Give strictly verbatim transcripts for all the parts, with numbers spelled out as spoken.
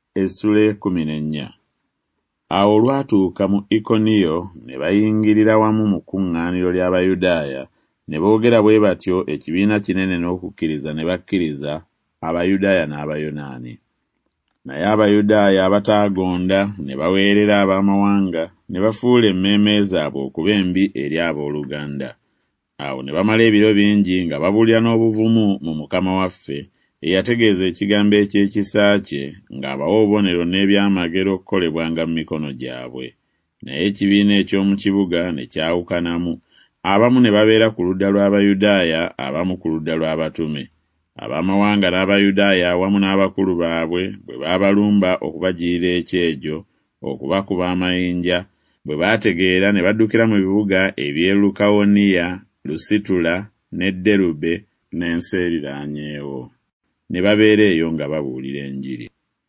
Essula ekkumi n'ennya. Awo olwatuuka mu Ikoniyo ne bayingirira wamu mu kuŋŋaaniro ly'Abayudaaya, ne boogera bwe batyo ekibiina kinene n'okukkiriza ne bakkiriza Abayudaaya n'Abayonaani. Naye Abayudaaya abataagonda ne baweerera Abamawanga ne bafuula emmeeme zaabwe okuba embi eri abooluganda. Awo ne bamala ebiro bingi nga babuulira n'obuvumu mu Mukama waffe, eyategeeza ekigambo eky'ekisa kye ng'abawa obubonero n'ebyamagero okukolebwanga mu mikono gyabwe. Naye ekibiina eky'omu kibuga ne kyawukanamu, abamu ne babeera ku ludda lw'Abayudaaya, abamu ku ludda lw'abatume. Abamawanga n'Abayudaaya awamu n'abakulu baabwe bwe baabalumba okubagirira ekyejo, okubakuba amayinja, bwe baategeera ne baddukira mu bibuga eby'e Lukawoniya, Lusitula ne Derube n'ensi eriraanyeewo. Ne babeera eyo nga babuulira Enjiri.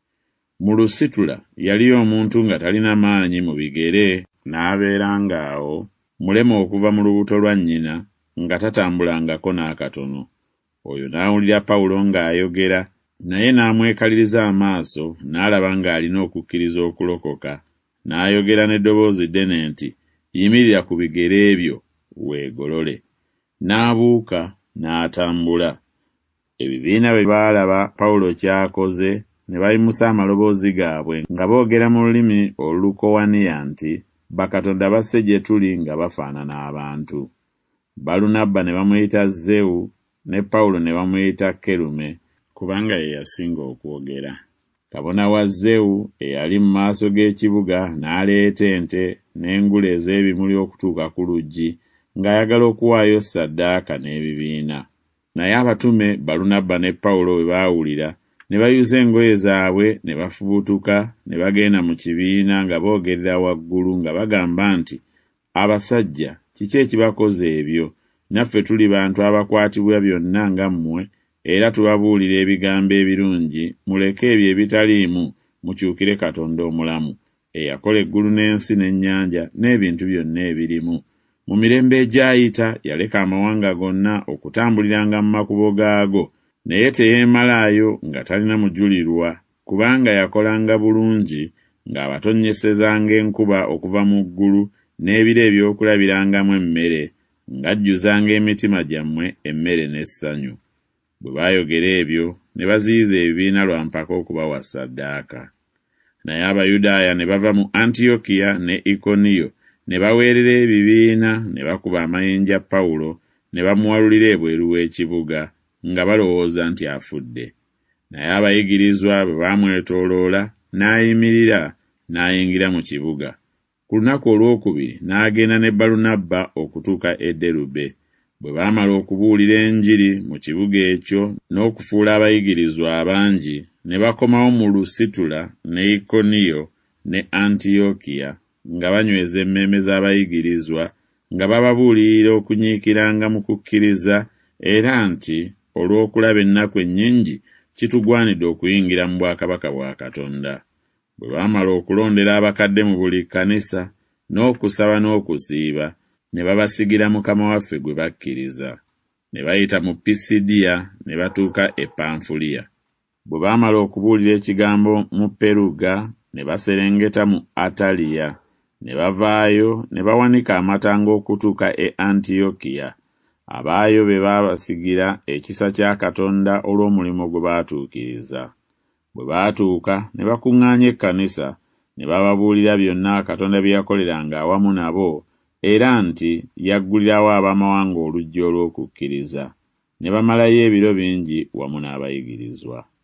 Mu Lusitula yaliyo omuntu nga talina maanyi mu bigere, n'abeeranga awo, mulema okuva mu lubuto lwa nnyina, nga tatambulangako n'akatono. Oyo n'awulira Pawulo ng'ayogera, naye n'amwekaliriza amaaso, n'alaba ng'alina okukkiriza okulokoka, n'ayogera n'eddoboozi ddene nti, "Yimirira ku bigere ebyo, weegolole." N'abuuka, n'atambula. Ebibiina bwe baalaba Pawulo ky'akoze, ne bayimusa amaloboozi gaabwe nga boogera mu lulimi Olukowaniya nti, "Bakatonda basse gye tuli nga bafaanana abantu." Balunabba ne bamuyita Zewu, ne Pawulo ne bamuyita Kerume, kubanga ye yasinga okwogera. Kabona wa Zewu eyali mu maaso g'ekibuga n'aleeta ente n'engule ez'ebimuli okutuuka ku luggi, ng'ayagala okuwaayo ssaddaaka n'ebibiina. Naye abatume Balunabba ne Pawulo bwe baawulira, ne bayuza engoye zaabwe ne bafubutuka ne bagenda mu kibiina nga boogerera waggulu nga bagamba nti, "Abasajja, kiki ekibakoze ebyo? Naffe tuli bantu abakwatibwa byonna nga mmwe, era tubabuulira ebigambo ebirungi, muleke ebyo ebitaliimu, mukyukire Katonda omulamu, eyakola eggulu n'ensi n'ennyanja n'ebintu byonna ebirimu. Mu mirembe egyayita yaleka amawanga gonna okutambuliranga mu makubo gaago, naye teyeemalaayo nga talina mujulirwa, kubanga yakolanga bulungi ng'abatonnyesezanga enkuba okuva mu ggulu n'ebire eby'okulabirangamu emmere, ng'ajjuzanga emitima gyammwe emmere n'essanyu." Bwe baayogera ebyo, ne baziyiza ebibiina lwa mpaka okubawa ssaddaaka. Naye Abayudaaya ne bava mu Antiyokiya ne Ikoniyo, ne baweerera ebibiina, ne bakuba amayinja Pawulo, ne bamuwalulira ebweru w'ekibuga, nga balowooza nti afudde. Naye abayigirizwa bwe baamwetooloola, n'ayimirira, n'ayingira mu kibuga. Ku lunaku olwokubiri n'agenda ne Balunabba okutuuka e Derube. Bwe baamala okubuulira Enjiri mu kibuga ekyo n'okufuula abayigirizwa abangi, ne bakomawo mu Lusitula ne Ikoniyo ne Antiyokiya, nga banyweza emmeeme z'abayigirizwa, nga bababuulirira okunyiikiranga mu kukkiriza, era nti olw'okulaba ennaku ennyingi kitugwanidde okuyingira mu bwakabaka bwa Katonda. Bwe baamala okulondera abakadde mu buli kkanisa, n'okusaba n'okusiiba, ne babasigira Mukama waffe gwe bakkiriza. Ne bayita mu Pisidiya ne batuuka e Panfuliya. Bwe baamala okubuulira ekigambo mu Peruga, ne baserengeta mu Ataliya, ne bavaayo ne bawanika amatanga okutuuka e Antiyokiya. Abaayo be baabasigira ekisa kya Katonda olw'omulimu gwe baatuukiriza. Bwe baatuuka ne bakuŋŋaanya ekkanisa, ne bababuulira byonna Katonda bye yakoleranga awamu nabo, era nti yaggulirawo Abamawanga oluggi olw'okukkiriza. Ne bamalayo ebiro bingi wamu n'abayigirizwa.